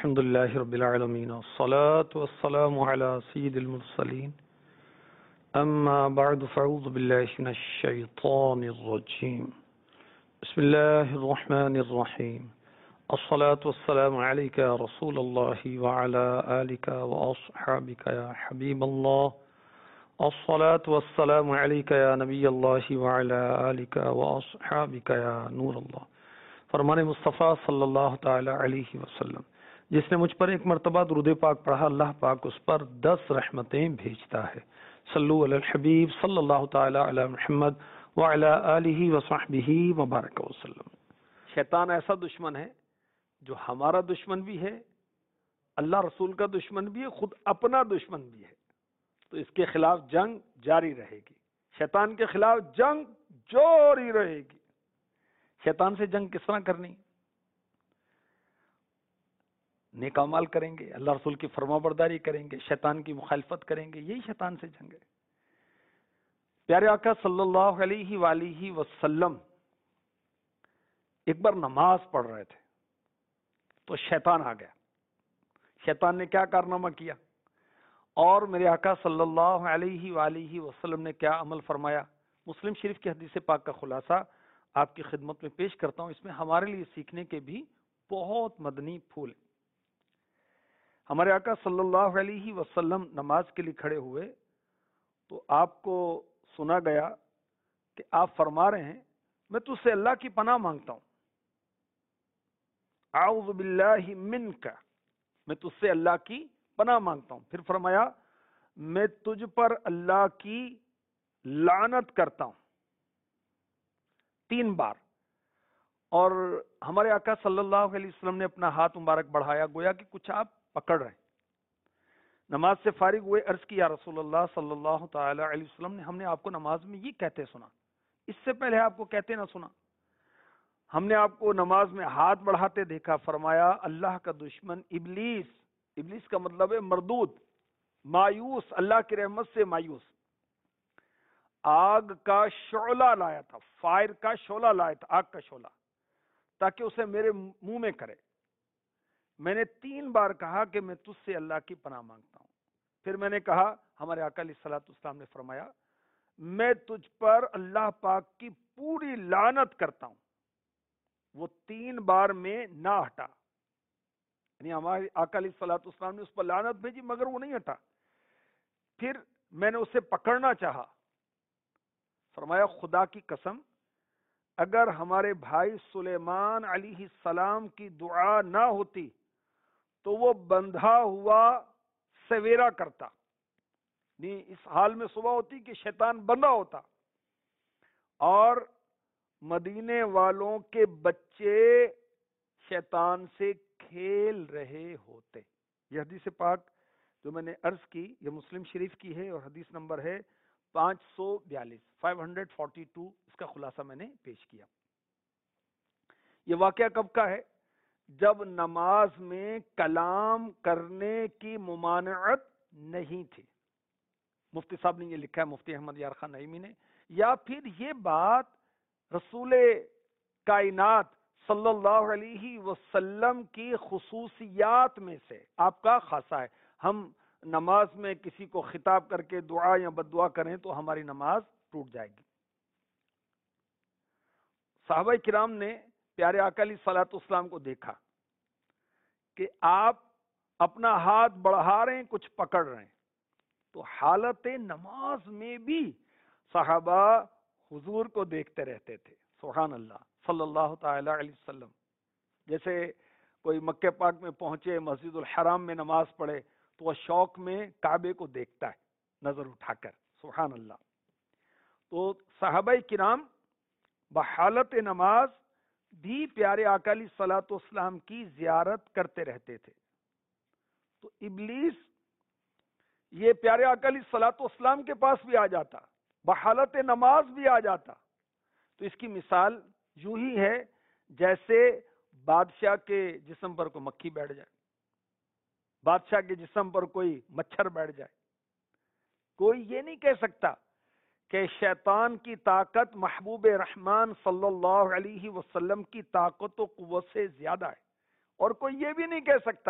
الحمد لله رب العالمين والصلاة والسلام على سيد المرسلين أما بعد فأعوذ بالله من الشيطان الرجيم بسم الله الرحمن الرحيم الصلاة والسلام عليك يا رسول الله وعلى آلك وأصحابك يا حبيب الله الصلاة والسلام عليك يا نبي الله وعلى آلك وأصحابك يا نور الله فرمان مصطفیٰ صلی اللہ تعالی علیہ وسلم، جس نے مجھ پر ایک مرتبہ درود پاک پڑھا، اللہ پاک اس پر 10 رحمتیں بھیجتا ہے۔ صلو علی الحبیب صلی اللہ تعالی علی محمد وعلی آلہ وصحبہ وبارک وسلم۔ شیطان ایسا دشمن ہے جو ہمارا دشمن بھی ہے، اللہ رسول کا دشمن بھی ہے، خود اپنا دشمن بھی ہے، تو اس کے خلاف جنگ جاری رہے گی۔ شیطان کے خلاف جنگ جاری رہے گی۔ شیطان سے جنگ کس طرح کرنی؟ نیک اعمال کریں گے، اللہ رسول کی فرما برداری کریں گے، شیطان کی مخالفت کریں گے، یہی شیطان سے جنگ ہے۔ پیارے آقا صلی اللہ علیہ وآلہ وسلم ایک بار نماز پڑھ رہے تھے تو شیطان آ گیا۔ شیطان نے کیا کارنامہ کیا اور میرے آقا صلی اللہ علیہ وآلہ وسلم نے کیا عمل فرمایا؟ مسلم شریف کی حدیث پاک کا خلاصہ آپ کی خدمت میں پیش کرتا ہوں۔ اس میں ہمارے لیے سیکھنے کے بھی بہت مدنی پھول ہیں۔ ہمارے آقا صلی اللہ علیہ وسلم نماز کے لیے کھڑے ہوئے تو آپ کو سنا گیا کہ آپ فرما رہے ہیں، میں تجھ سے اللہ کی پناہ مانگتا ہوں، اعوذ باللہ منک، میں تجھ سے اللہ کی پناہ مانگتا ہوں۔ پھر فرمایا، میں تجھ پر اللہ کی لعنت کرتا ہوں، 3 بار۔ اور ہمارے آقا صلی اللہ علیہ وسلم نے اپنا ہاتھ مبارک بڑھایا، گویا کہ کچھ آپ پکڑ رہے ہیں۔ نماز سے فارغ ہوئے، عرض کی، یا رسول اللہ صلی اللہ تعالی علیہ وسلم نے، ہم نے آپ کو نماز میں یہ کہتے سنا، اس سے پہلے آپ کو کہتے نہ سنا، ہم نے آپ کو نماز میں ہاتھ بڑھاتے دیکھا۔ فرمایا، اللہ کا دشمن ابلیس، ابلیس کا مطلب ہے مردود، مایوس، اللہ کی رحمت سے مایوس، آگ کا شعلہ لایا تھا، فائر کا شعلہ لایا تھا، آگ کا شعلہ، تاکہ اسے میرے منہ میں کرے۔ میں نے 3 بار کہا کہ میں تجھ سے اللہ کی پناہ مانگتا ہوں۔ پھر میں نے کہا، ہمارے آقا علیہ الصلوۃ والسلام نے فرمایا، میں تجھ پر اللہ پاک کی پوری لعنت کرتا ہوں۔ وہ 3 بار میں نہ ہٹا، یعنی ہمارے آقا علیہ الصلوۃ والسلام نے اس پر لعنت بھیجی مگر وہ نہیں ہٹا۔ پھر میں نے اسے پکڑنا چاہا، فرمایا، خدا کی قسم، اگر ہمارے بھائی سلیمان علیہ السلام کی دعا نہ ہوتی تو وہ بندھا ہوا سویرا کرتا، نہیں اس حال میں صبح ہوتی کہ شیطان بندھا ہوتا اور مدینے والوں کے بچے شیطان سے کھیل رہے ہوتے۔ یہ حدیث پاک جو میں نے عرض کی، یہ مسلم شریف کی ہے اور حدیث نمبر ہے 542 اس کا خلاصہ میں نے پیش کیا۔ یہ واقعہ کب کا ہے؟ جب نماز میں کلام کرنے کی ممانعت نہیں تھی۔ مفتی صاحب نے یہ لکھا ہے، مفتی احمد یار خان نعیمی نے، یا پھر یہ بات رسول کائنات صلی اللہ علیہ وسلم کی خصوصیات میں سے آپ کا خاصہ ہے۔ ہم نماز میں کسی کو خطاب کر کے دعا یا بد دعا کریں تو ہماری نماز ٹوٹ جائے گی۔ صحابہ کرام نے پیارے آقا علیہ الصلوۃ والسلام کو دیکھا کہ آپ اپنا ہاتھ بڑھا رہے ہیں، کچھ پکڑ رہے ہیں، تو حالت نماز میں بھی صحابہ حضور کو دیکھتے رہتے تھے، سبحان اللہ صلی اللہ تعالی علیہ وسلم۔ جیسے کوئی مکہ پاک میں پہنچے، مسجد الحرام میں نماز پڑھے تو وہ شوق میں کعبے کو دیکھتا ہے نظر اٹھا کر، سبحان اللہ۔ تو صحابہ کرام بحالت نماز بھی پیارے آقا علیہ الصلوۃ والسلام کی زیارت کرتے رہتے تھے۔ تو ابلیس یہ پیارے آقا علیہ الصلوۃ والسلام کے پاس بھی آ جاتا، بحالت نماز بھی آ جاتا۔ تو اس کی مثال یوں ہی ہے جیسے بادشاہ کے جسم پر کوئی مکھی بیٹھ جائے، بادشاہ کے جسم پر کوئی مچھر بیٹھ جائے۔ کوئی یہ نہیں کہہ سکتا کہ شیطان کی طاقت محبوب رحمان صلی اللہ علیہ وسلم کی طاقت و قوت سے زیادہ ہے، اور کوئی یہ بھی نہیں کہہ سکتا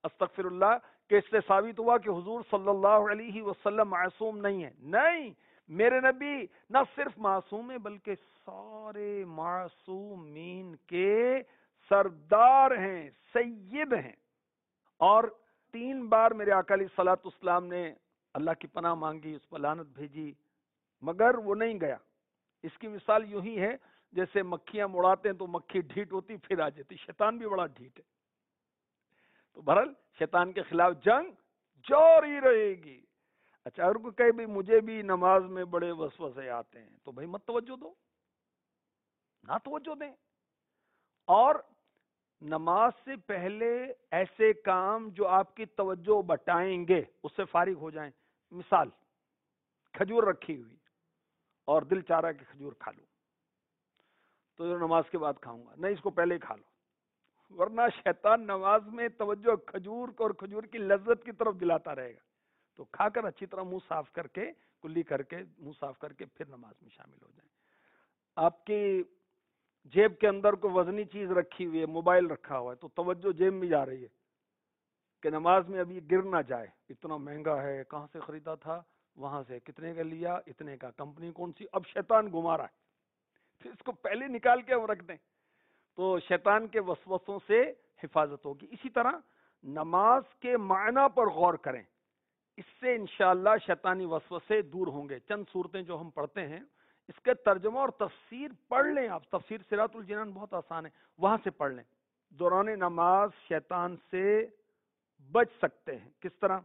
استغفر اللہ کہ اس سے ثابت ہوا کہ حضور صلی اللہ علیہ وسلم معصوم نہیں ہے. نہیں، میرے نبی نہ صرف معصوم ہے بلکہ سارے معصومین کے سردار ہیں، سید ہیں. اور 3 بار میرے آقا علیہ الصلوۃ والسلام نے اللہ کی پناہ مانگی، اس پر لعنت بھیجی، مگر وہ نہیں گیا. اس کی مثال یوں ہی ہے جیسے مکھیاں اڑاتے ہیں تو مکھی ڈھیٹ ہوتی پھر آ جاتی. شیطان بھی بڑا ڈھیٹ ہے. تو بہرحال شیطان کے خلاف جنگ جاری رہے گی. اچھا، اگر کوئی کہے بھی مجھے بھی نماز میں بڑے وسوسے آتے ہیں تو بھائی مت توجہ دو، نہ توجہ دیں. اور نماز سے پہلے ایسے کام جو آپ کی توجہ بٹائیں گے اس سے فارغ ہو جائیں. مثال، کھجور رکھی ہوئی اور دل چاہ رہا ہے کہ کھجور کھا لوں، تو نماز کے بعد کھاؤں گا، نہیں اس کو پہلے ہی کھا لو، ورنہ شیطان نماز میں توجہ کھجور اور کھجور کی لذت کی طرف دلاتا رہے گا. تو کھا کر اچھی طرح منہ صاف کر کے، کلی کر کے، منہ صاف کر کے پھر نماز میں شامل ہو جائیں. آپ کی جیب کے اندر کوئی وزنی چیز رکھی ہوئی ہے، موبائل رکھا ہوا ہے، تو توجہ جیب میں جا رہی ہے کہ نماز میں ابھی گر نہ جائے. اتنا مہنگا ہے، کہاں سے خریدا تھا، وہاں سے، کتنے کا لیا، اتنے کا، کمپنی کون سی. اب شیطان گھما رہا ہے، پھر اس کو پہلے نکال کے ہم رکھ دیں تو شیطان کے وسوسوں سے حفاظت ہوگی. اسی طرح نماز کے معنی پر غور کریں، اس سے انشاءاللہ شیطانی وسوسے دور ہوں گے. چند صورتیں جو ہم پڑھتے ہیں اس کے ترجمہ اور تفسیر پڑھ لیں. آپ تفسیر صراط الجنان بہت آسان ہے، وہاں سے پڑھ لیں. دوران نماز شیطان سے بچ سکتے ہیں. کس طرح؟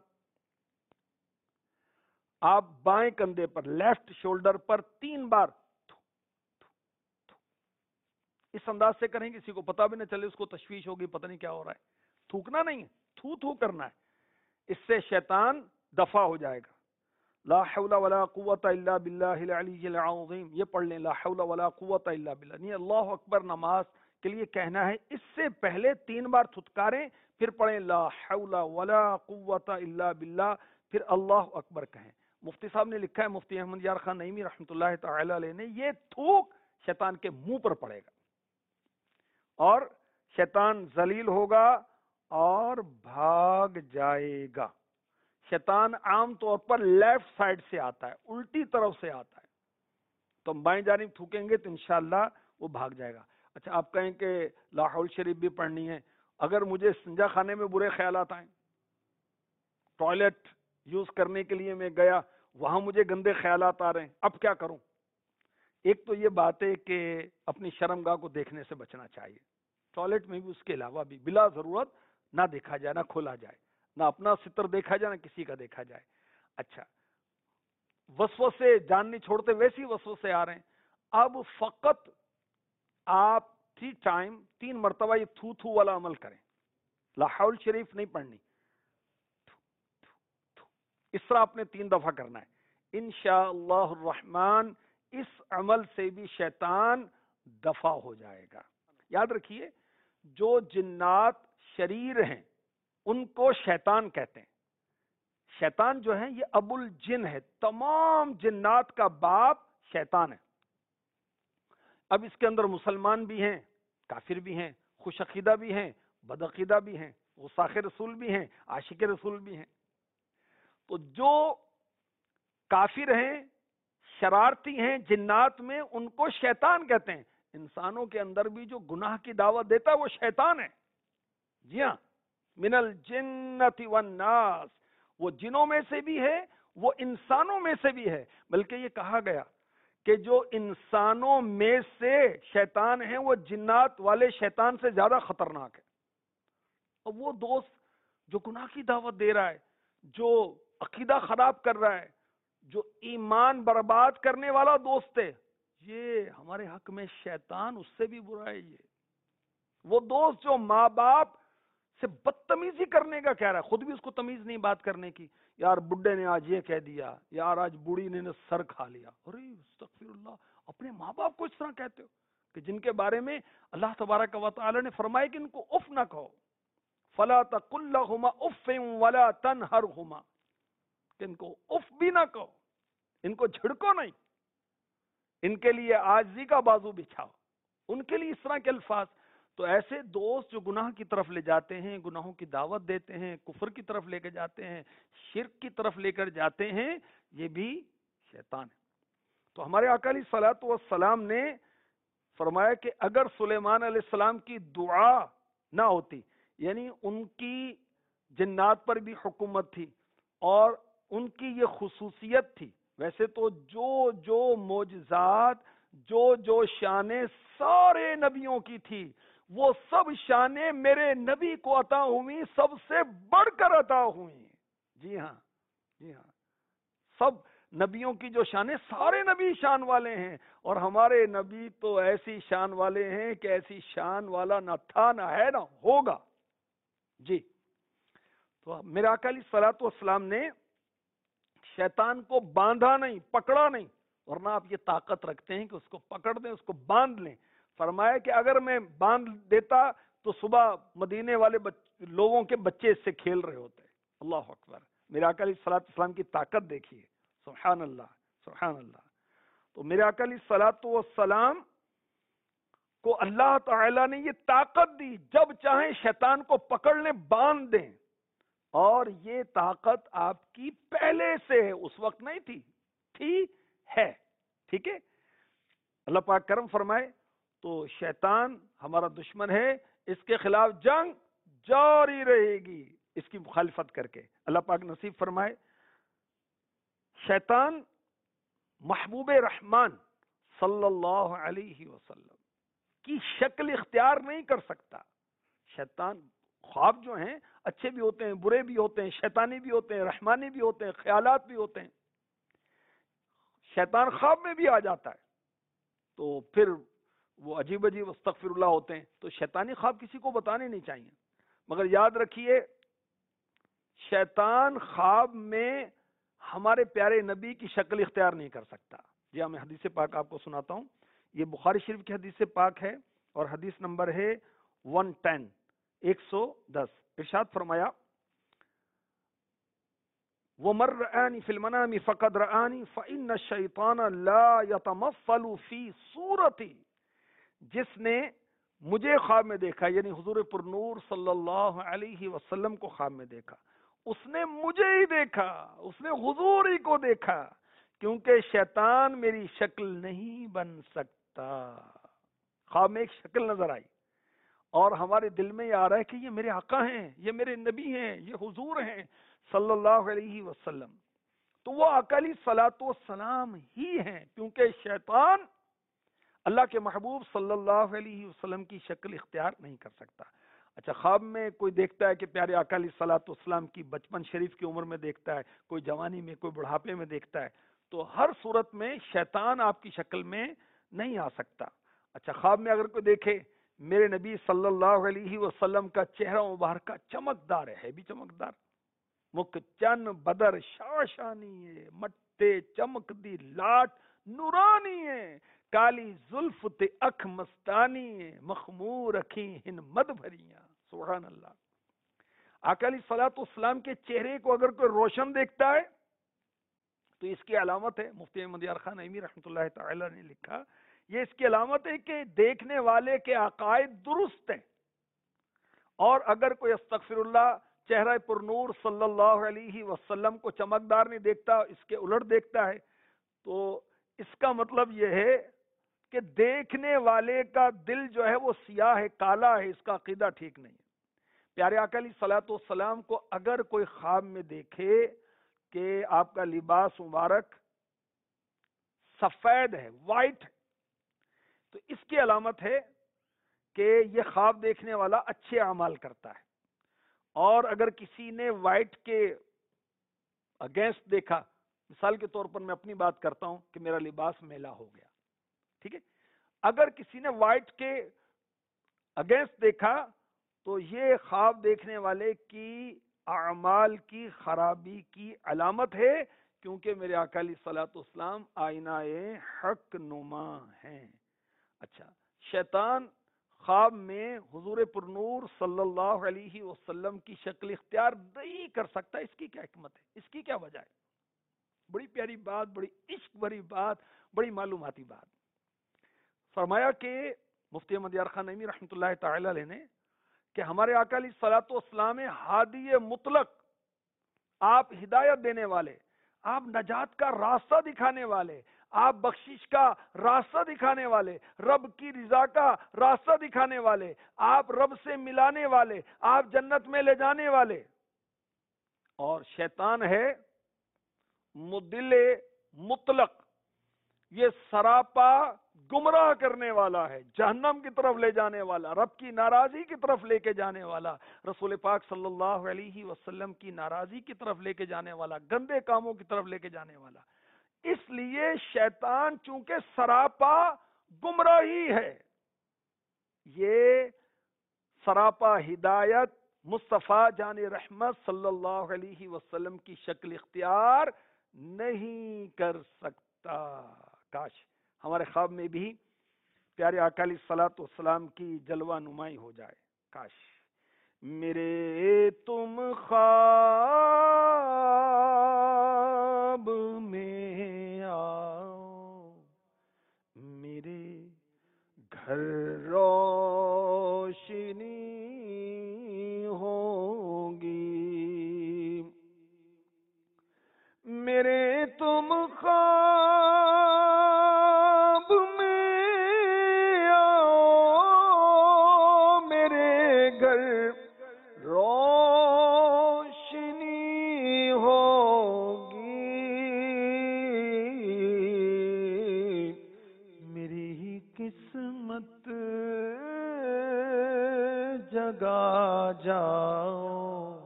آپ بائیں کندھے پر، لیفٹ شولڈر پر 3 بار اس انداز سے کریں کسی کو پتہ بھی نہ چلے، اس کو تشویش ہوگی پتہ نہیں کیا ہو رہا ہے. تھوکنا نہیں ہے، تھو تھو کرنا ہے. اس سے شیطان دفع ہو جائے گا. لا حول ولا قوت الا باللہ العلی العظیم، یہ پڑھ لیں. لا حول ولا قوت الا باللہ نہیں، اللہ اکبر نماز کے لیے کہنا ہے. اس سے پہلے 3 بار تھتکاریں، پھر پڑھیں لا حول ولا قوت الا باللہ، پھر اللہ اکبر کہیں. مفتی صاحب نے لکھا ہے، مفتی احمد یار خان نعیمی رحمۃ اللہ تعالی علیہ نے، یہ تھوک شیطان کے منہ پر پڑے گا اور شیطان ذلیل ہوگا اور بھاگ جائے گا. شیطان عام طور پر لیفٹ سائڈ سے آتا ہے، الٹی طرف سے آتا ہے، تو ہم بائیں جانب تھوکیں گے تو انشاءاللہ وہ بھاگ جائے گا. اچھا، آپ کہیں کہ لا حول شریف بھی پڑھنی ہے. اگر مجھے استنجا خانے میں برے خیالات آئیں، ٹوائلٹ یوز کرنے کے لیے میں گیا، وہاں مجھے گندے خیالات آ رہے ہیں، اب کیا کروں؟ ایک تو یہ بات ہے کہ اپنی شرمگاہ کو دیکھنے سے بچنا چاہیے. ٹوائلٹ میں بھی اس کے علاوہ بھی بلا ضرورت نہ دیکھا جائے، نہ کھولا جائے، نہ اپنا ستر دیکھا جائے، نہ کسی کا دیکھا جائے. اچھا، وسوسے جان نہیں چھوڑتے، ویسی وسوسے آ رہے ہیں. اب فقط آپ 3 مرتبہ یہ تھو تھو والا عمل کریں. لا حول شریف نہیں پڑھنی، اس طرح آپ نے 3 دفعہ کرنا ہے. انشاءاللہ الرحمن اس عمل سے بھی شیطان دفع ہو جائے گا. یاد رکھیے، جو جنات شریر ہیں ان کو شیطان کہتے ہیں. شیطان جو ہے یہ ابو الجن ہے، تمام جنات کا باپ شیطان ہے. اب اس کے اندر مسلمان بھی ہیں، کافر بھی ہیں، خوش عقیدہ بھی ہیں، بد عقیدہ بھی ہیں، غصاخ رسول بھی ہیں، عاشق رسول بھی ہیں. تو جو کافر ہیں، شرارتی ہیں جنات میں، ان کو شیطان کہتے ہیں. انسانوں کے اندر بھی جو گناہ کی دعوت دیتا ہے وہ شیطان ہے. جی ہاں، من الجنت والناس، وہ جنوں میں سے بھی ہے، وہ انسانوں میں سے بھی ہے. بلکہ یہ کہا گیا کہ جو انسانوں میں سے شیطان ہیں وہ جنات والے شیطان سے زیادہ خطرناک ہے. اور وہ دوست جو گناہ کی دعوت دے رہا ہے، جو عقیدہ خراب کر رہا ہے، جو ایمان برباد کرنے والا دوست ہے، یہ ہمارے حق میں شیطان اس سے بھی برا ہے. یہ وہ دوست جو ماں باپ سے بدتمیزی کرنے کا کہہ رہا ہے، خود بھی اس کو تمیز نہیں بات کرنے کی. یار بڈھے نے آج یہ کہہ دیا، یار آج بوڑھی نے سر کھا لیا. ارے استغفر اللہ، اپنے ماں باپ کو اس طرح کہتے ہو کہ جن کے بارے میں اللہ تبارک و تعالی نے فرمایا کہ ان کو اف نہ کہو. فلا تقل لهما اف ولا تنهرهما، کہ ان کو اف بھی نہ کہو، ان کو جھڑکو نہیں، ان کے لیے عاجزی کا بازو بچھاؤ. ان کے لیے اس طرح کے الفاظ. تو ایسے دوست جو گناہ کی طرف لے جاتے ہیں، گناہوں کی دعوت دیتے ہیں، کفر کی طرف لے کے جاتے ہیں، شرک کی طرف لے کر جاتے ہیں، یہ بھی شیطان ہے۔ تو ہمارے آقا علیہ الصلوۃ والسلام نے فرمایا کہ اگر سلیمان علیہ السلام کی دعا نہ ہوتی، یعنی ان کی جنات پر بھی حکومت تھی اور ان کی یہ خصوصیت تھی، ویسے تو جو معجزات، جو شانیں سارے نبیوں کی تھی، وہ سب شانیں میرے نبی کو عطا ہوئی، سب سے بڑھ کر عطا ہوئی۔ جی ہاں، جی ہاں، سب نبیوں کی جو شانیں، سارے نبی شان والے ہیں، اور ہمارے نبی تو ایسی شان والے ہیں کہ ایسی شان والا نہ تھا، نہ ہے، نہ ہوگا۔ جی، تو میرے آقا علیہ الصلوۃ والسلام نے شیطان کو باندھا نہیں، پکڑا نہیں، ورنہ آپ یہ طاقت رکھتے ہیں کہ اس کو پکڑ دیں، اس کو باندھ لیں۔ فرمایا کہ اگر میں باندھ دیتا تو صبح مدینے والے لوگوں کے بچے اس سے کھیل رہے ہوتے۔ اللہ اکبر، میرے آقا علیہ الصلوۃ والسلام کی طاقت دیکھیے، سبحان اللہ، سبحان اللہ۔ تو میرے آقا علیہ الصلوۃ والسلام کو اللہ تعالی نے یہ طاقت دی، جب چاہیں شیطان کو پکڑ لیں، باندھ دیں، اور یہ طاقت آپ کی پہلے سے ہے، اس وقت نہیں تھی ہے۔ ٹھیک ہے، اللہ پاک کرم فرمائے۔ تو شیطان ہمارا دشمن ہے، اس کے خلاف جنگ جاری رہے گی، اس کی مخالفت کر کے۔ اللہ پاک نصیب فرمائے۔ شیطان محبوب رحمان صلی اللہ علیہ وسلم کی شکل اختیار نہیں کر سکتا۔ شیطان خواب جو ہیں اچھے بھی ہوتے ہیں، برے بھی ہوتے ہیں، شیطانی بھی ہوتے ہیں، رحمانی بھی ہوتے ہیں، خیالات بھی ہوتے ہیں۔ شیطان خواب میں بھی آ جاتا ہے تو پھر وہ عجیب عجیب استغفر اللہ ہوتے ہیں۔ تو شیطانی خواب کسی کو بتانے نہیں چاہیے، مگر یاد رکھیے شیطان خواب میں ہمارے پیارے نبی کی شکل اختیار نہیں کر سکتا۔ جی ہاں، میں حدیث پاک آپ کو سناتا ہوں۔ یہ بخاری شریف کی حدیث پاک ہے اور حدیث نمبر ہے 110۔ ارشاد فرمایا، وَمَن رَآنِي فِي الْمَنَامِ فَقَدْ رَآنِي فَإِنَّ الشَّيْطَانَ لَا يَتَمَثَّلُ فِي صُورَتِي، جس نے مجھے خواب میں دیکھا، یعنی حضور پرنور صلی اللہ علیہ وسلم کو خواب میں دیکھا، اس نے مجھے ہی دیکھا، اس نے حضور ہی کو دیکھا، کیونکہ شیطان میری شکل نہیں بن سکتا۔ خواب میں ایک شکل نظر آئی اور ہمارے دل میں یہ آ رہا ہے کہ یہ میرے آقا ہیں، یہ میرے نبی ہیں، یہ حضور ہیں صلی اللہ علیہ وسلم، تو وہ آقا علیہ الصلوۃ والسلام ہی ہیں، کیونکہ شیطان اللہ کے محبوب صلی اللہ علیہ وسلم کی شکل اختیار نہیں کر سکتا۔ اچھا، خواب میں کوئی دیکھتا ہے کہ پیارے آقا علیہ الصلوۃ والسلام کی بچپن شریف کی عمر میں دیکھتا ہے، کوئی جوانی میں، کوئی بڑھاپے میں دیکھتا ہے، تو ہر صورت میں شیطان آپ کی شکل میں نہیں آ سکتا۔ اچھا، خواب میں اگر کوئی دیکھے میرے نبی صلی اللہ علیہ وسلم کا چہرہ مبارکہ چمکدار ہے بھی چمکدار، مک چن بدر شاشانی، مٹے چمک دی لاٹ نورانی ہے، کالی زلف تے اکھ مستانی، مخمور اکھیں ہن مد بھریاں۔ سبحان اللہ۔ آقا علیہ الصلوۃ والسلام کے چہرے کو اگر کوئی روشن دیکھتا ہے تو اس کی علامت ہے، مفتی احمد یار خان نعیمی رحمۃ اللہ تعالی نے لکھا، یہ اس کی علامت ہے کہ دیکھنے والے کے عقائد درست ہیں، اور اگر کوئی استغفر اللہ چہرہ پر نور صلی اللہ علیہ وسلم کو چمکدار نہیں دیکھتا، اس کے الٹ دیکھتا ہے، تو اس کا مطلب یہ ہے کہ دیکھنے والے کا دل جو ہے وہ سیاہ ہے، کالا ہے، اس کا عقیدہ ٹھیک نہیں ہے۔ پیارے آقا علیہ الصلوۃ والسلام کو اگر کوئی خواب میں دیکھے کہ آپ کا لباس مبارک سفید ہے، وائٹ ہے، تو اس کی علامت ہے کہ یہ خواب دیکھنے والا اچھے اعمال کرتا ہے۔ اور اگر کسی نے وائٹ کے اگینسٹ دیکھا، مثال کے طور پر میں اپنی بات کرتا ہوں کہ میرا لباس میلا ہو گیا، ٹھیک ہے، اگر کسی نے وائٹ کے اگینسٹ دیکھا تو یہ خواب دیکھنے والے کی اعمال کی خرابی کی علامت ہے، کیونکہ میرے آقا علیہ الصلوۃ والسلام آئینہ حق نما ہیں۔ اچھا، شیطان خواب میں حضور پرنور صلی اللہ علیہ وسلم کی شکل اختیار نہیں کر سکتا، اس کی کیا حکمت ہے، اس کی کیا وجہ ہے؟ بڑی پیاری بات، بڑی عشق بھری بات، بڑی معلوماتی بات۔ فرمایا کہ مفتی احمد یار خان نعیمی رحمۃ اللہ تعالی علیہ نے کہ ہمارے آقا علیہ الصلوۃ والسلام ہادی مطلق، آپ ہدایت دینے والے، آپ نجات کا راستہ دکھانے والے، آپ بخشش کا راستہ دکھانے والے، رب کی رضا کا راستہ دکھانے والے، آپ رب سے ملانے والے، آپ جنت میں لے جانے والے. اور شیطان ہے مضل مطلق، یہ سراپا گمراہ کرنے والا ہے، جہنم کی طرف لے جانے والا، رب کی ناراضی کی طرف لے کے جانے والا، رسول پاک صلی اللہ علیہ وسلم کی ناراضی کی طرف لے کے جانے والا، گندے کاموں کی طرف لے کے جانے والا. اس لیے شیطان چونکہ سراپا گمراہی ہے، یہ سراپا ہدایت مصطفیٰ جان رحمت صلی اللہ علیہ وسلم کی شکل اختیار نہیں کر سکتا. کاش ہمارے خواب میں بھی پیارے آقا علیہ الصلوۃ والسلام کی جلوہ نمائی ہو جائے. کاش میرے تم خواب میں آؤ، میرے گھر روشنی ہوگی، میرے تم خواب میں آؤ، میرے گھر روشنی ہوگی، میری قسمت جگا جاؤ،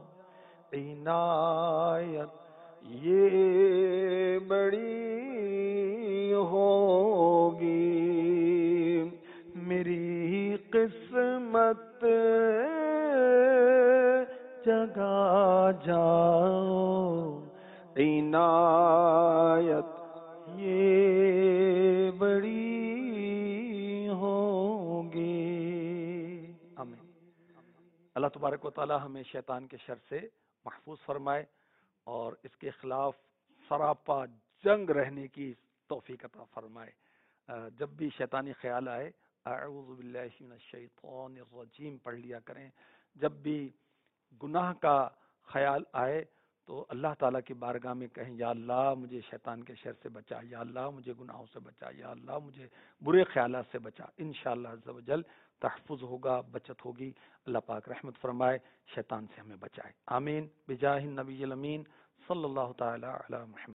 عنایت یہ بڑی ہوگی، میری قسمت جگا جاؤ، عنایت یہ بڑی ہوگی. آمین. اللہ تبارک و تعالی ہمیں شیطان کے شر سے محفوظ فرمائے اور اس کے خلاف سراپا جنگ رہنے کی توفیق عطا فرمائے. جب بھی شیطانی خیال آئے اعوذ باللہ من الشیطان الرجیم پڑھ لیا کریں. جب بھی گناہ کا خیال آئے تو اللہ تعالیٰ کی بارگاہ میں کہیں یا اللہ مجھے شیطان کے شر سے بچا، یا اللہ مجھے گناہوں سے بچا، یا اللہ مجھے برے خیالات سے بچا. انشاءاللہ عز و جل تحفظ ہوگا، بچت ہوگی. اللہ پاک رحمت فرمائے، شیطان سے ہمیں بچائے. آمین بجاہ النبی الامین صلی اللہ تعالی علی محمد.